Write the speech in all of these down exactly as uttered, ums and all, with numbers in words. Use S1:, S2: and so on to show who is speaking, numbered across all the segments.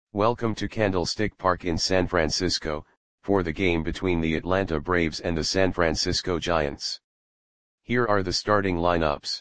S1: Welcome to Candlestick Park in San Francisco, for the game between the Atlanta Braves and the San Francisco Giants. Here are the starting lineups.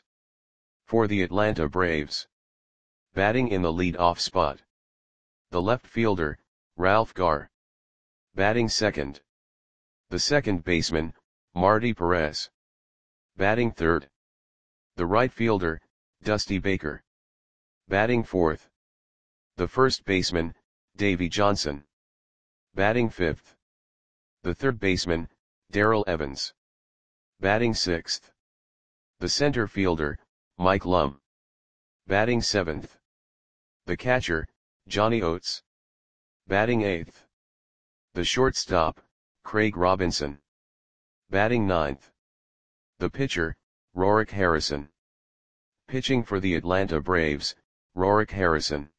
S1: For the Atlanta Braves. Batting in the lead-off spot. The left fielder, Ralph Garr. Batting second. The second baseman, Marty Perez. Batting third. The right fielder, Dusty Baker. Batting fourth. The first baseman, Davey Johnson. Batting fifth. The third baseman, Darrell Evans. Batting sixth. The center fielder, Mike Lum. Batting seventh. The catcher, Johnny Oates. Batting eighth. The shortstop, Craig Robinson. Batting ninth. The pitcher, Rorik Harrison. Pitching for the Atlanta Braves, Rorik Harrison.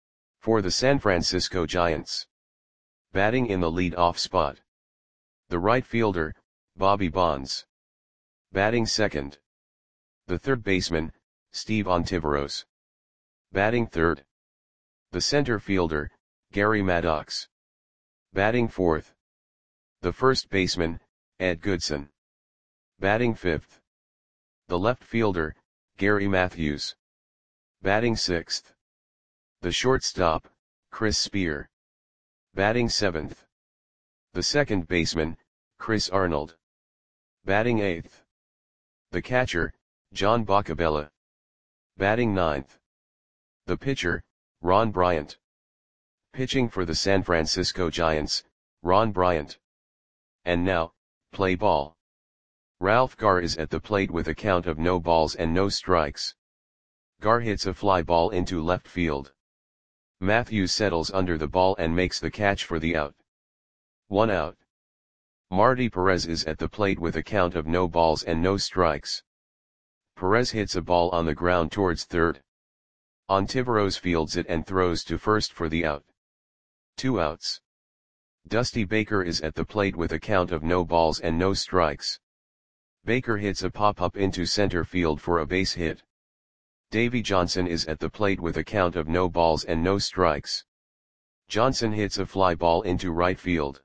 S1: For the San Francisco Giants. Batting in the lead-off spot. The right fielder, Bobby Bonds. Batting second. The third baseman, Steve Ontiveros. Batting third. The center fielder, Gary Maddox. Batting fourth. The first baseman, Ed Goodson. Batting fifth. The left fielder, Gary Matthews. Batting sixth. The shortstop, Chris Spear. Batting seventh. The second baseman, Chris Arnold. Batting eighth. The catcher, John Boccabella. Batting ninth. The pitcher, Ron Bryant. Pitching for the San Francisco Giants, Ron Bryant. And now, play ball. Ralph Garr is at the plate with a count of no balls and no strikes. Garr hits a fly ball into left field. Matthews settles under the ball and makes the catch for the out. One out. Marty Perez is at the plate with a count of no balls and no strikes. Perez hits a ball on the ground towards third. Ontiveros fields it and throws to first for the out. Two outs. Dusty Baker is at the plate with a count of no balls and no strikes. Baker hits a pop-up into center field for a base hit. Davey Johnson is at the plate with a count of no balls and no strikes. Johnson hits a fly ball into right field.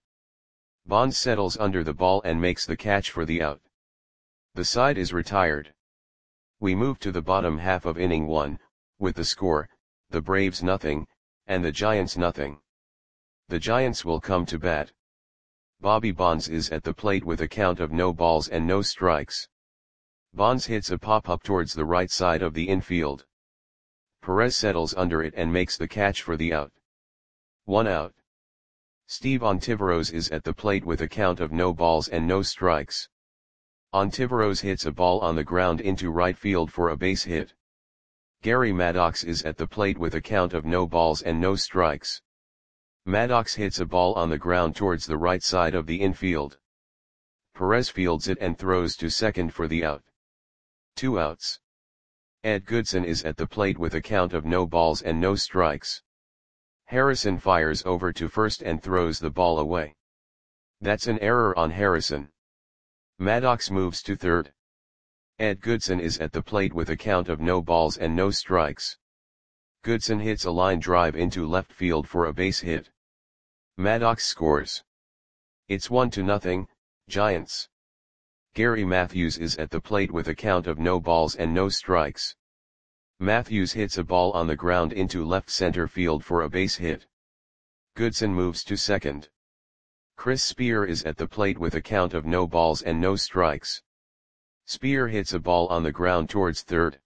S1: Bonds settles under the ball and makes the catch for the out. The side is retired. We move to the bottom half of inning one, with the score, the Braves nothing, and the Giants nothing. The Giants will come to bat. Bobby Bonds is at the plate with a count of no balls and no strikes. Bonds hits a pop-up towards the right side of the infield. Perez settles under it and makes the catch for the out. One out. Steve Ontiveros is at the plate with a count of no balls and no strikes. Ontiveros hits a ball on the ground into right field for a base hit. Gary Maddox is at the plate with a count of no balls and no strikes. Maddox hits a ball on the ground towards the right side of the infield. Perez fields it and throws to second for the out. Two outs. Ed Goodson is at the plate with a count of no balls and no strikes. Harrison fires over to first and throws the ball away. That's an error on Harrison. Maddox moves to third. Ed Goodson is at the plate with a count of no balls and no strikes. Goodson hits a line drive into left field for a base hit. Maddox scores. It's one to nothing, Giants. Gary Matthews is at the plate with a count of no balls and no strikes. Matthews hits a ball on the ground into left center field for a base hit. Goodson moves to second. Chris Spear is at the plate with a count of no balls and no strikes. Spear hits a ball on the ground towards third.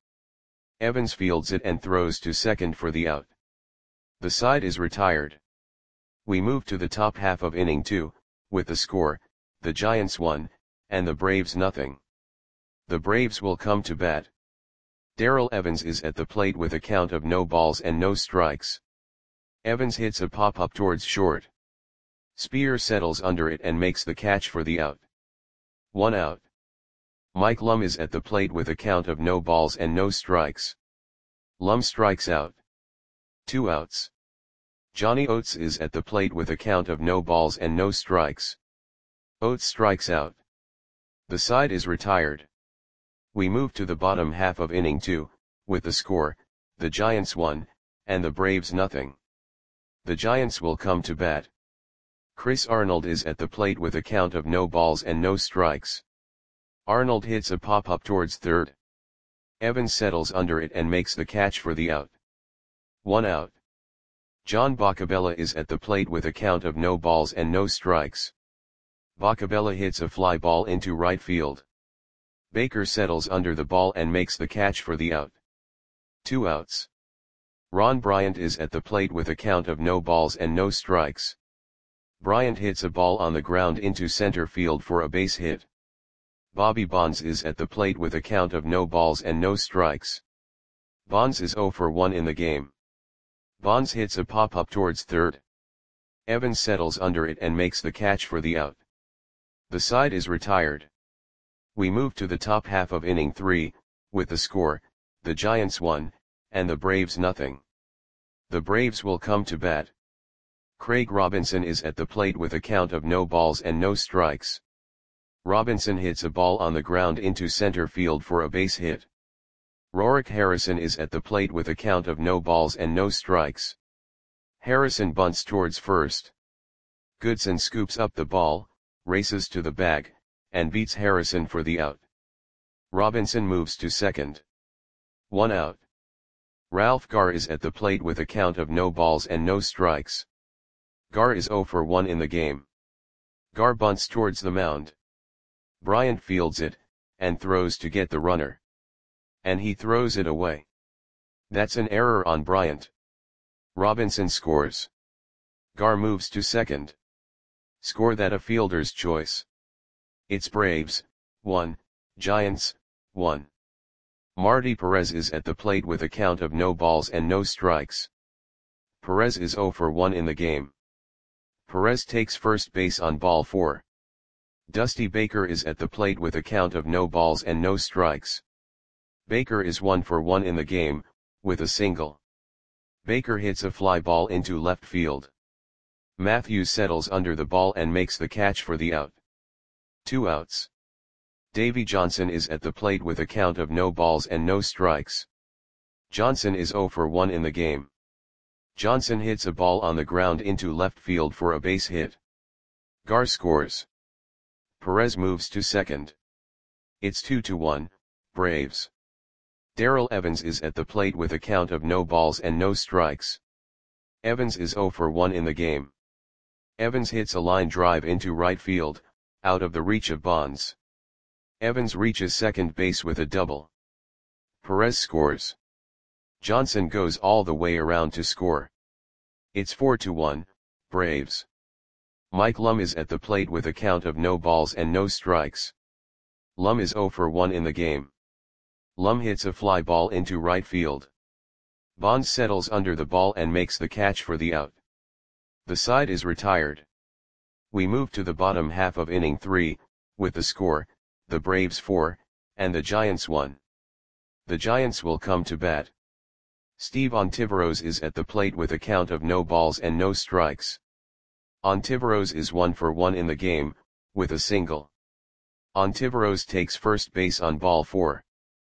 S1: Evans fields it and throws to second for the out. The side is retired. We move to the top half of inning two, with the score, the Giants one, and the Braves nothing. The Braves will come to bat. Darrell Evans is at the plate with a count of no balls and no strikes. Evans hits a pop-up towards short. Spear settles under it and makes the catch for the out. One out. Mike Lum is at the plate with a count of no balls and no strikes. Lum strikes out. Two outs. Johnny Oates is at the plate with a count of no balls and no strikes. Oates strikes out. The side is retired. We move to the bottom half of inning two, with the score, the Giants one, and the Braves nothing. The Giants will come to bat. Chris Arnold is at the plate with a count of no balls and no strikes. Arnold hits a pop-up towards third. Evans settles under it and makes the catch for the out. One out. John Boccabella is at the plate with a count of no balls and no strikes. Boccabella hits a fly ball into right field. Baker settles under the ball and makes the catch for the out. Two outs. Ron Bryant is at the plate with a count of no balls and no strikes. Bryant hits a ball on the ground into center field for a base hit. Bobby Bonds is at the plate with a count of no balls and no strikes. Bonds is oh for one in the game. Bonds hits a pop-up towards third. Evans settles under it and makes the catch for the out. The side is retired. We move to the top half of inning three, with the score, the Giants one, and the Braves nothing. The Braves will come to bat. Craig Robinson is at the plate with a count of no balls and no strikes. Robinson hits a ball on the ground into center field for a base hit. Rorik Harrison is at the plate with a count of no balls and no strikes. Harrison bunts towards first. Goodson scoops up the ball, races to the bag, and beats Harrison for the out. Robinson moves to second. One out. Ralph Garr is at the plate with a count of no balls and no strikes. Garr is oh for one in the game. Garr bunts towards the mound. Bryant fields it, and throws to get the runner. And he throws it away. That's an error on Bryant. Robinson scores. Garr moves to second. Score that a fielder's choice. It's Braves, one, Giants, one. Marty Perez is at the plate with a count of no balls and no strikes. Perez is oh for one in the game. Perez takes first base on ball four. Dusty Baker is at the plate with a count of no balls and no strikes. Baker is one for one in the game, with a single. Baker hits a fly ball into left field. Matthews settles under the ball and makes the catch for the out. Two outs. Davy Johnson is at the plate with a count of no balls and no strikes. Johnson is oh for one in the game. Johnson hits a ball on the ground into left field for a base hit. Garr scores. Perez moves to second. It's two to one, Braves. Darrell Evans is at the plate with a count of no balls and no strikes. Evans is oh for one in the game. Evans hits a line drive into right field, out of the reach of Bonds. Evans reaches second base with a double. Perez scores. Johnson goes all the way around to score. It's four to one, Braves. Mike Lum is at the plate with a count of no balls and no strikes. Lum is oh for one in the game. Lum hits a fly ball into right field. Bonds settles under the ball and makes the catch for the out. The side is retired. We move to the bottom half of inning three, with the score, the Braves four, and the Giants one. The Giants will come to bat. Steve Ontiveros is at the plate with a count of no balls and no strikes. Ontiveros is one for one in the game, with a single. Ontiveros takes first base on ball four.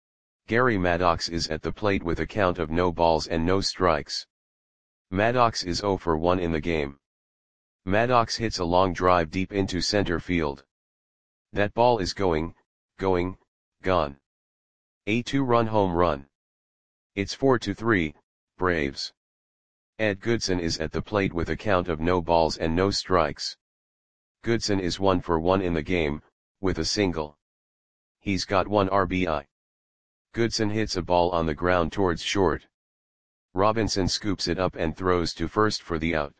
S1: Gary Maddox is at the plate with a count of no balls and no strikes. Maddox is oh for one in the game. Maddox hits a long drive deep into center field. That ball is going, going, gone. A two-run home run. It's four to three, Braves. Ed Goodson is at the plate with a count of no balls and no strikes. Goodson is one for one in the game, with a single. He's got one R B I. Goodson hits a ball on the ground towards short. Robinson scoops it up and throws to first for the out.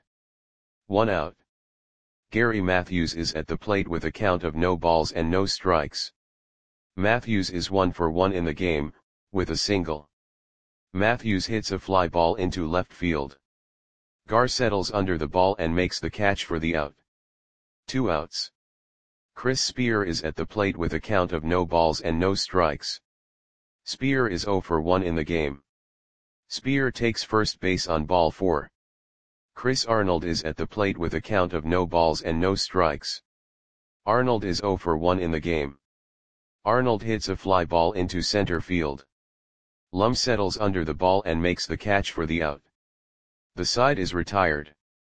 S1: One out. Gary Matthews is at the plate with a count of no balls and no strikes. Matthews is one for one in the game, with a single. Matthews hits a fly ball into left field. Garr settles under the ball and makes the catch for the out. Two outs. Chris Spear is at the plate with a count of no balls and no strikes. Spear is oh for one in the game. Spear takes first base on ball four. Chris Arnold is at the plate with a count of no balls and no strikes. Arnold is oh for one in the game. Arnold hits a fly ball into center field. Lum settles under the ball and makes the catch for the out. The side is retired.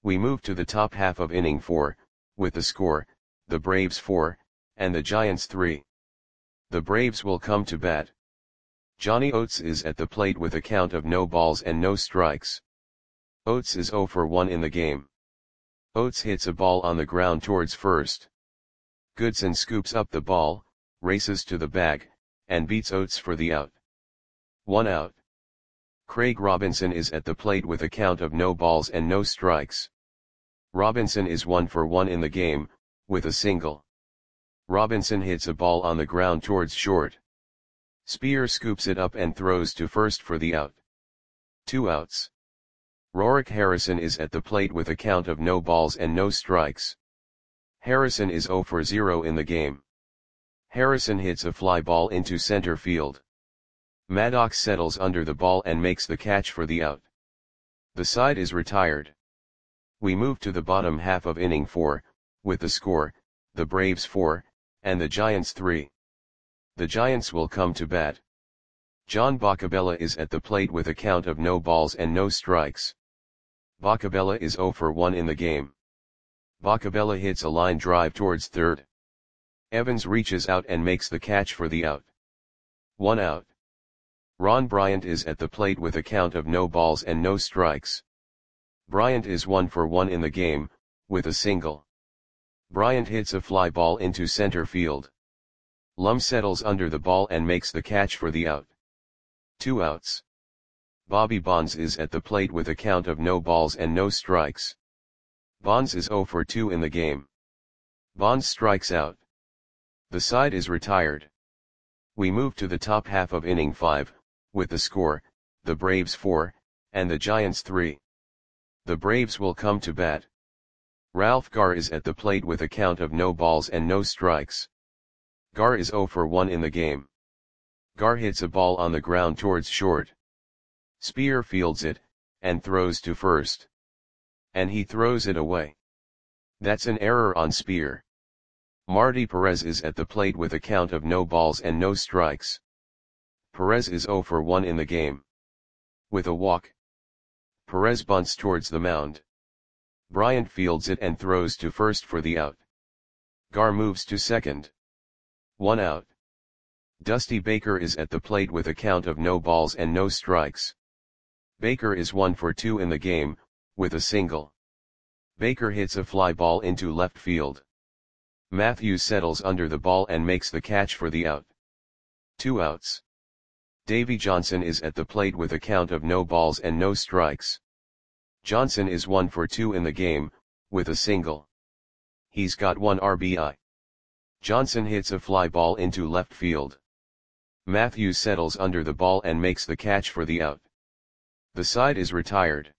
S1: We move to the top half of inning four, with the score, the Braves four, and the Giants three. The Braves will come to bat. Johnny Oates is at the plate with a count of no balls and no strikes. Oates is oh for one in the game. Oates hits a ball on the ground towards first. Goodson scoops up the ball, races to the bag, and beats Oates for the out. One out. Craig Robinson is at the plate with a count of no balls and no strikes. Robinson is one for one in the game, with a single. Robinson hits a ball on the ground towards short. Spear scoops it up and throws to first for the out. Two outs. Rorik Harrison is at the plate with a count of no balls and no strikes. Harrison is oh for zero in the game. Harrison hits a fly ball into center field. Maddox settles under the ball and makes the catch for the out. The side is retired. We move to the bottom half of inning four, with the score, the Braves four, and the Giants three. The Giants will come to bat. John Boccabella is at the plate with a count of no balls and no strikes. Boccabella is oh for one in the game. Boccabella hits a line drive towards third. Evans reaches out and makes the catch for the out. One out. Ron Bryant is at the plate with a count of no balls and no strikes. Bryant is one for one in the game, with a single. Bryant hits a fly ball into center field. Lum settles under the ball and makes the catch for the out. Two outs. Bobby Bonds is at the plate with a count of no balls and no strikes. Bonds is oh for two in the game. Bonds strikes out. The side is retired. We move to the top half of inning five, with the score, the Braves four, and the Giants three. The Braves will come to bat. Ralph Garr is at the plate with a count of no balls and no strikes. Garr is oh for one in the game. Garr hits a ball on the ground towards short. Spear fields it, and throws to first. And he throws it away. That's an error on Spear. Marty Perez is at the plate with a count of no balls and no strikes. Perez is oh for one in the game. With a walk. Perez bunts towards the mound. Bryant fields it and throws to first for the out. Garr moves to second. One out. Dusty Baker is at the plate with a count of no balls and no strikes. Baker is one for two in the game, with a single. Baker hits a fly ball into left field. Matthews settles under the ball and makes the catch for the out. Two outs. Davy Johnson is at the plate with a count of no balls and no strikes. Johnson is one for two in the game, with a single. He's got one R B I. Johnson hits a fly ball into left field. Matthews settles under the ball and makes the catch for the out. The side is retired.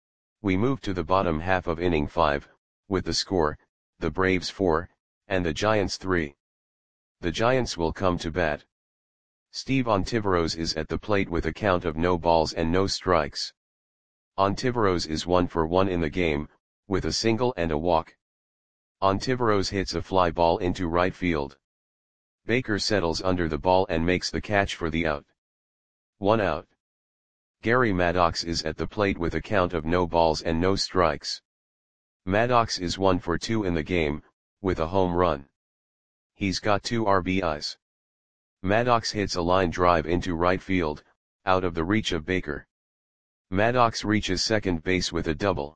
S1: We move to the bottom half of inning five, with the score, the Braves four, and the Giants three. The Giants will come to bat. Steve Ontiveros is at the plate with a count of no balls and no strikes. Ontiveros is one for one in the game, with a single and a walk. Ontiveros hits a fly ball into right field. Baker settles under the ball and makes the catch for the out. One out. Gary Maddox is at the plate with a count of no balls and no strikes. Maddox is one for two in the game, with a home run. He's got two R B Is. Maddox hits a line drive into right field, out of the reach of Baker. Maddox reaches second base with a double.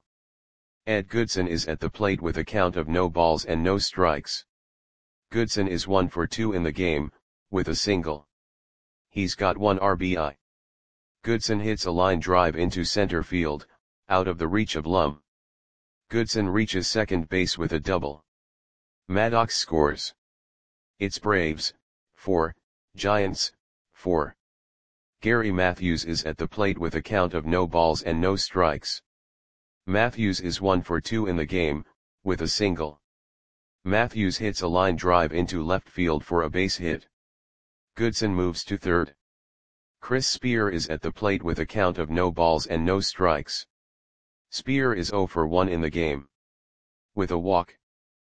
S1: Ed Goodson is at the plate with a count of no balls and no strikes. Goodson is one for two in the game, with a single. He's got one R B I. Goodson hits a line drive into center field, out of the reach of Lum. Goodson reaches second base with a double. Maddox scores. It's Braves, four, Giants, four. Gary Matthews is at the plate with a count of no balls and no strikes. Matthews is one for two in the game, with a single. Matthews hits a line drive into left field for a base hit. Goodson moves to third. Chris Spear is at the plate with a count of no balls and no strikes. Spear is oh for one in the game. With a walk.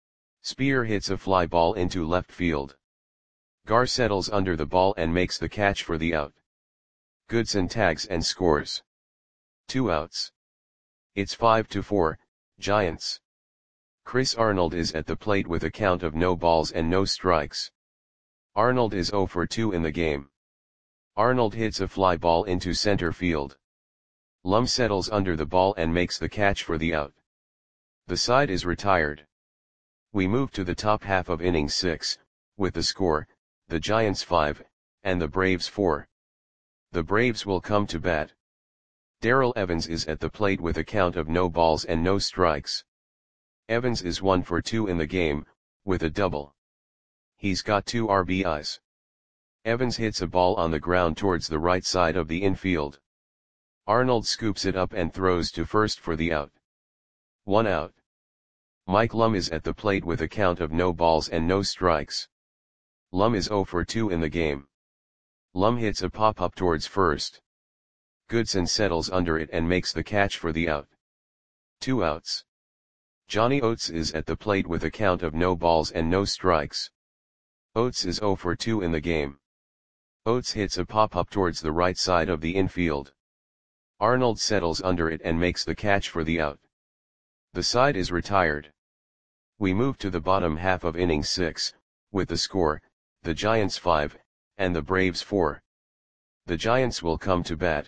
S1: Spear hits a fly ball into left field. Garr settles under the ball and makes the catch for the out. Goodson tags and scores. Two outs. It's five to four, Giants. Chris Arnold is at the plate with a count of no balls and no strikes. Arnold is zero for two in the game. Arnold hits a fly ball into center field. Lum settles under the ball and makes the catch for the out. The side is retired. We move to the top half of inning six, with the score, the Giants five, and the Braves four. The Braves will come to bat. Darrell Evans is at the plate with a count of no balls and no strikes. Evans is one for two in the game, with a double. He's got two R B Is. Evans hits a ball on the ground towards the right side of the infield. Arnold scoops it up and throws to first for the out. One out. Mike Lum is at the plate with a count of no balls and no strikes. Lum is zero for two in the game. Lum hits a pop-up towards first. Goodson settles under it and makes the catch for the out. Two outs. Johnny Oates is at the plate with a count of no balls and no strikes. Oates is zero for two in the game. Oates hits a pop-up towards the right side of the infield. Arnold settles under it and makes the catch for the out. The side is retired. We move to the bottom half of inning six, with the score, the Giants five, and the Braves four. The Giants will come to bat.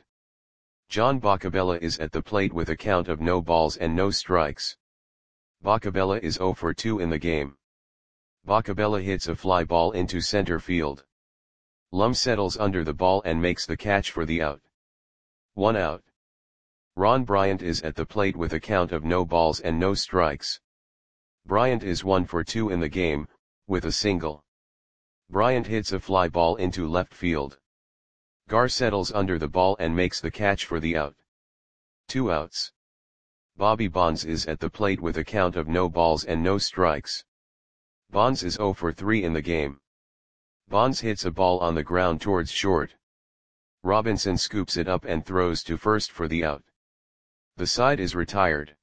S1: John Boccabella is at the plate with a count of no balls and no strikes. Boccabella is zero for two in the game. Boccabella hits a fly ball into center field. Lum settles under the ball and makes the catch for the out. One out. Ron Bryant is at the plate with a count of no balls and no strikes. Bryant is one for two in the game, with a single. Bryant hits a fly ball into left field. Gar settles under the ball and makes the catch for the out. Two outs. Bobby Bonds is at the plate with a count of no balls and no strikes. Bonds is zero for three in the game. Bonds hits a ball on the ground towards short. Robinson scoops it up and throws to first for the out. The side is retired.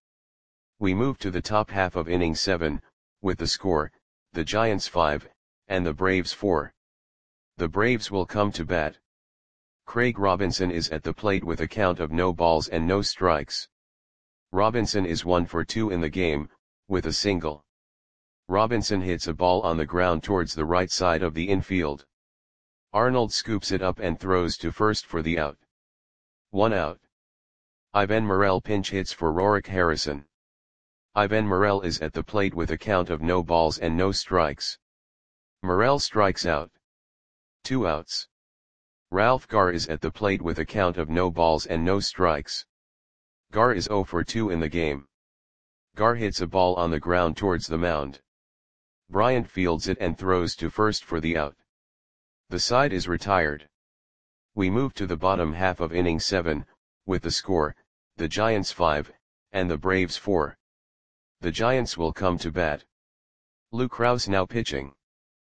S1: We move to the top half of inning seven, with the score, the Giants five, and the Braves four. The Braves will come to bat. Craig Robinson is at the plate with a count of no balls and no strikes. Robinson is one for two in the game, with a single. Robinson hits a ball on the ground towards the right side of the infield. Arnold scoops it up and throws to first for the out. One out. Ivan Morel pinch hits for Rorik Harrison. Ivan Morel is at the plate with a count of no balls and no strikes. Morel strikes out. Two outs. Ralph Gar is at the plate with a count of no balls and no strikes. Gar is zero for two in the game. Gar hits a ball on the ground towards the mound. Bryant fields it and throws to first for the out. The side is retired. We move to the bottom half of inning seven, with the score, the Giants five, and the Braves four. The Giants will come to bat. Lou Krause now pitching.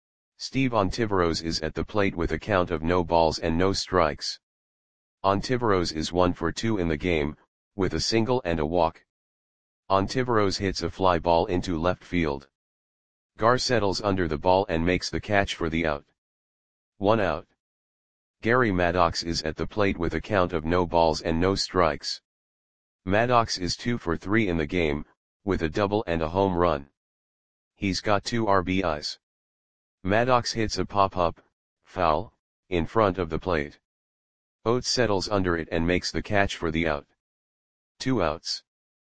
S1: Steve Ontiveros is at the plate with a count of no balls and no strikes. Ontiveros is one for two in the game, with a single and a walk. Ontiveros hits a fly ball into left field. Gar settles under the ball and makes the catch for the out. One out. Gary Maddox is at the plate with a count of no balls and no strikes. Maddox is two for three in the game, with a double and a home run. He's got two R B Is. Maddox hits a pop-up, foul, in front of the plate. Oates settles under it and makes the catch for the out. Two outs.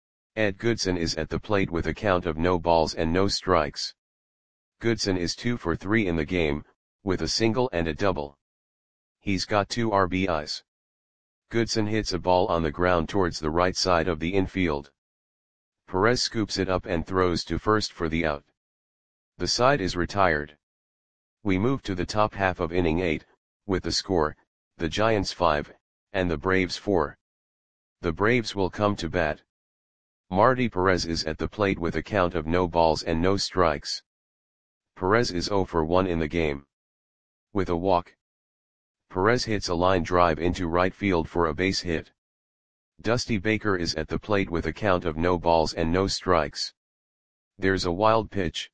S1: Ed Goodson is at the plate with a count of no balls and no strikes. Goodson is two for three in the game, with a single and a double. He's got two R B Is. Goodson hits a ball on the ground towards the right side of the infield. Perez scoops it up and throws to first for the out. The side is retired. We move to the top half of inning eight, with the score, the Giants five, and the Braves four. The Braves will come to bat. Marty Perez is at the plate with a count of no balls and no strikes. Perez is zero for one in the game. With a walk. Perez hits a line drive into right field for a base hit. Dusty Baker is at the plate with a count of no balls and no strikes. There's a wild pitch.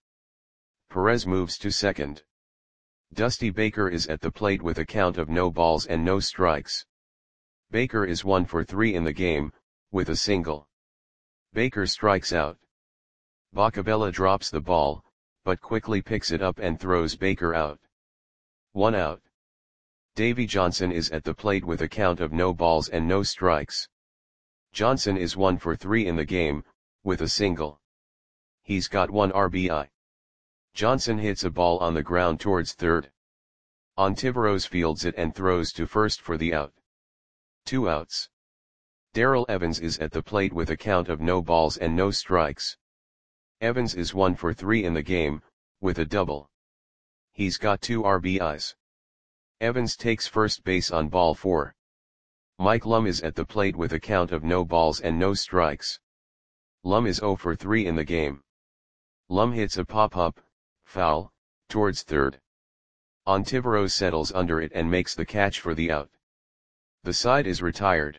S1: Perez moves to second. Dusty Baker is at the plate with a count of no balls and no strikes. Baker is one for three in the game, with a single. Baker strikes out. Bocabella drops the ball, but quickly picks it up and throws Baker out. One out. Davy Johnson is at the plate with a count of no balls and no strikes. Johnson is one for three in the game, with a single. He's got one R B I. Johnson hits a ball on the ground towards third. Ontiveros fields it and throws to first for the out. Two outs. Darrell Evans is at the plate with a count of no balls and no strikes. Evans is one for three in the game, with a double. He's got two R B Is. Evans takes first base on ball four. Mike Lum is at the plate with a count of no balls and no strikes. Lum is zero for three in the game. Lum hits a pop-up, foul, towards third. Ontiveros settles under it and makes the catch for the out. The side is retired.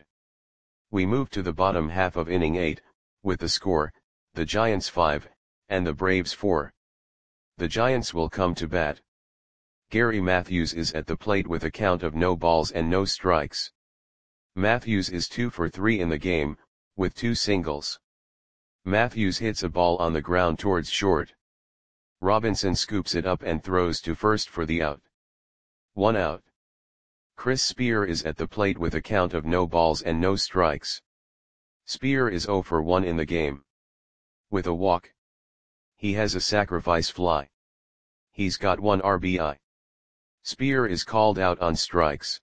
S1: We move to the bottom half of inning eight, with the score, the Giants five, and the Braves four. The Giants will come to bat. Gary Matthews is at the plate with a count of no balls and no strikes. Matthews is two for three in the game, with two singles. Matthews hits a ball on the ground towards short. Robinson scoops it up and throws to first for the out. One out. Chris Spear is at the plate with a count of no balls and no strikes. Spear is zero for one in the game. With a walk. He has a sacrifice fly. He's got one R B I. Spear is called out on strikes.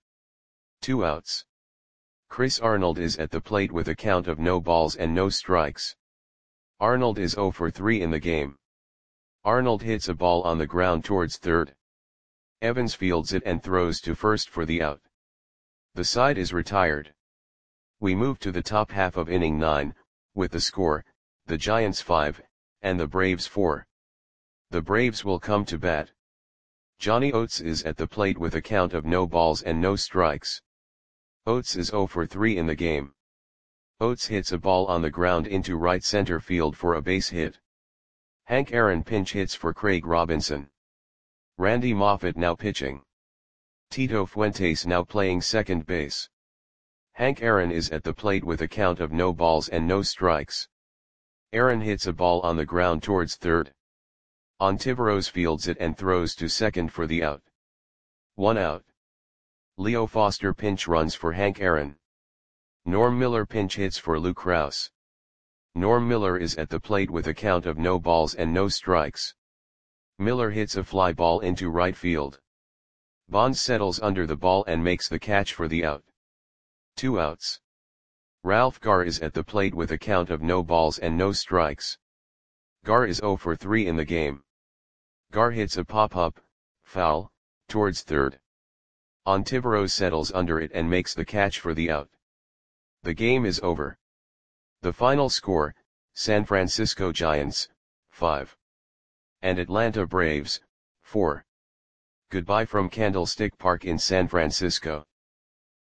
S1: Two outs. Chris Arnold is at the plate with a count of no balls and no strikes. Arnold is zero for three in the game. Arnold hits a ball on the ground towards third. Evans fields it and throws to first for the out. The side is retired. We move to the top half of inning nine, with the score, the Giants five, and the Braves four. The Braves will come to bat. Johnny Oates is at the plate with a count of no balls and no strikes. Oates is zero for three in the game. Oates hits a ball on the ground into right center field for a base hit. Hank Aaron pinch hits for Craig Robinson. Randy Moffett now pitching. Tito Fuentes now playing second base. Hank Aaron is at the plate with a count of no balls and no strikes. Aaron hits a ball on the ground towards third. Ontiveros fields it and throws to second for the out. One out. Leo Foster pinch runs for Hank Aaron. Norm Miller pinch hits for Lou Krause. Norm Miller is at the plate with a count of no balls and no strikes. Miller hits a fly ball into right field. Bonds settles under the ball and makes the catch for the out. Two outs. Ralph Garr is at the plate with a count of no balls and no strikes. Garr is zero for three in the game. Garr hits a pop-up, foul, towards third. Ontiveros settles under it and makes the catch for the out. The game is over. The final score, San Francisco Giants, five. And Atlanta Braves, four. Goodbye from Candlestick Park in San Francisco.